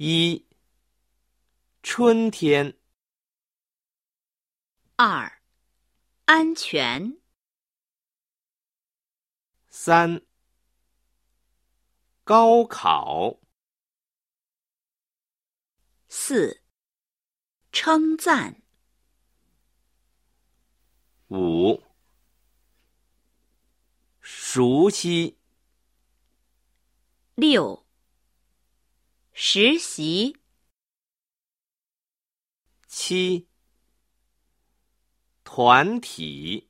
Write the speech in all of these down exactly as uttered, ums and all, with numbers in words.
一、春天。 二、安全。 三、高考。 四、称赞。 五、熟悉。 六、实习。 七、团体。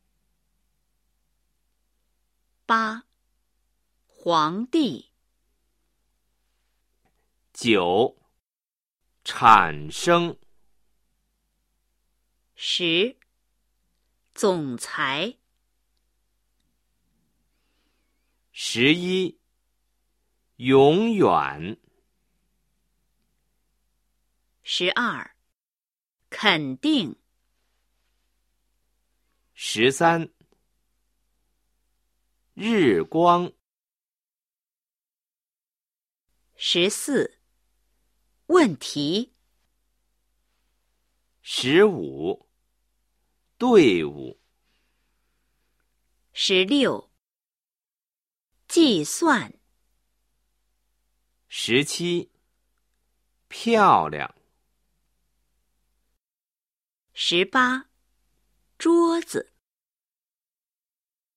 八、皇帝。 九、产生。 十、总裁。 十一、永远。 十二、肯定。 十三、日光。 十四、问题。 十五、队伍。 十六、计算。 十七、漂亮。 十八、桌子。